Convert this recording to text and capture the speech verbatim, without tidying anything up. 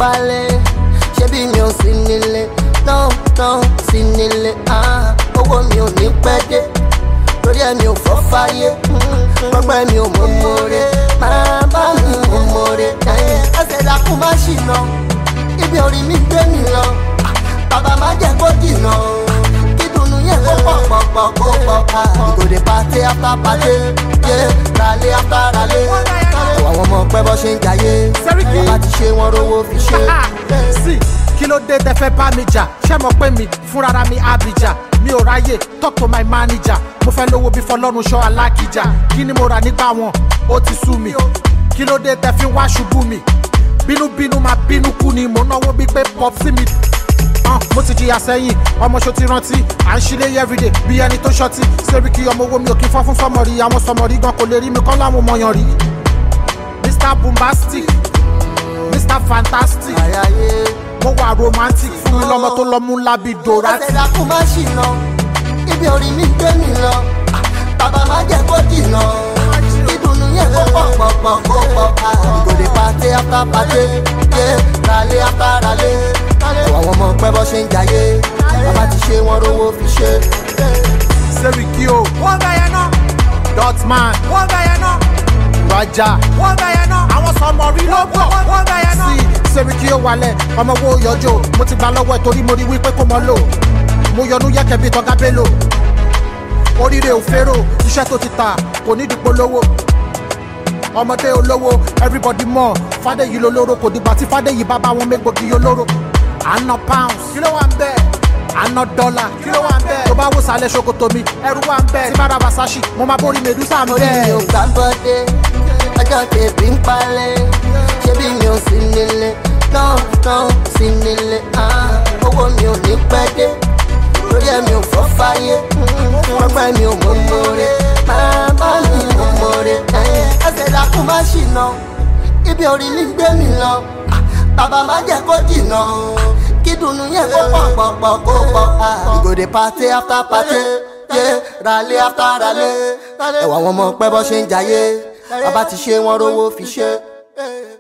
palẹ̀ ṣé bí mi ò sí nílé no no sí nílé owó mi ò ní pẹ́ dé torí ẹ̀ mi ò fọ́ fáyé gbọ́gbẹ́ mi ò mọ̀ mọ́re máa bá mi mọ̀ mọ́re ẹsẹ̀ dákú má ṣìnà ibi orí mi gbé mi lọ bàbá má jẹ́ kó dìnà kí dùnú yẹn kó pọ̀ pọ̀ pọ̀ kó pọ̀ we go dey party after party yeah rally after rally àwọn ọmọ pẹ́ bọ́ ṣe ń jayé bàbá ti ṣe wọ́n rówó fi ṣe. sí kí ló dé tẹ́ fẹ́ bá mi jà ṣé mo pé mi fúnra mi Abija mi ò ráyè talk to my manager mo fẹ́ lówó bí fọlọ́run ṣọ́ alákìjà kí ni mo rà nígbà wọn ó ti sú mi kí ló dé tẹ́ fi wá ṣubú mi bínúbínú máa bínú kú ni mo náwó bí pé pop sí mi. Uh, mo ti jìyà sẹ́yìn ọmọ ṣo ti rántí à ń ṣílé everyday bí ẹni tó ṣọtí Seriki ọmọ owó mi ò kí fọ́ fún sọmọrí àwọn sọmọrí gan kò lè rí mi kọ́ láwọn mọ̀yàn rí Mister Bombastic Mister Fantastic mo wà romantic fún mi lọ́mọ tó lọ mú lábí dorati. ẹsẹ̀ dákú má ṣìnà ibi orí mi gbé mi lọ bàbá má jẹ́ kó dìnà ìdùnnú yẹn kó pọ̀ pọ̀ pọ̀ kó pọ̀ we go dey party after party yeah rally after rally àwọn ọmọ pẹ́ bọ́ ṣe ń jayé bàbá ti ṣe wọ́n rówó fi ṣe. Seriki o wọ́n gbà yẹn náà Dotman wọ́n gbà yẹn náà Raja wọ́n gbà yẹn náà àwọn sọmọ rí ló bọ̀ wọ́n gbà yẹn náà. sí Seriki o wálẹ̀ ọmọ wo yọjọ́ mo ti gbà lọ́wọ́ ẹ̀ torí mo rí wípé kò mọ́ lò mo yọnu yẹ́kẹ́ bí tọ́gá bello oríire ò fẹ́rò iṣẹ́ tó ti ta kò ní dìpọ̀ lówó ọmọdé olówó everybody mọ̀ Fádèyí lolóró kò dìgbà tí Fádèyí bá bá wọn mégbòkì olóró àná pounds kí ló wà ń bẹ́ẹ̀ àná dọ́là kí ló wà ń bẹ́ẹ̀ tó bá wò sálẹ̀ ṣòkòtò mi ẹrú wà ń bẹ́ẹ̀ tí bá ra Versace mo máa borí Medusa ń bẹ́ẹ̀. orí mi ò gbà bọ́dé ọjọ́ tèbí ń palẹ̀ ṣé bí mi ò sí nílé náà náà sí nílé owó mi ò ní pẹ́ dé torí ẹ̀ mi ò fọ́ fáyé gbọ́gbẹ́ mi ò mọ̀ mọ́re máa bá mi mọ̀ mọ́re ẹsẹ̀ dákú má ṣìnà ibi orí mi gbé mi lọ bàbá má jẹ́ kó dìnà kí dùnú yẹn kó pọ̀ pọ̀ pọ̀ kó pọ̀ we go dey party after party yeah rally after rally ẹ̀wọ̀n àwọn ọmọ pẹ́ bọ́ ṣe ń jayé bàbá ti ṣe wọ́n rówó fi ṣe.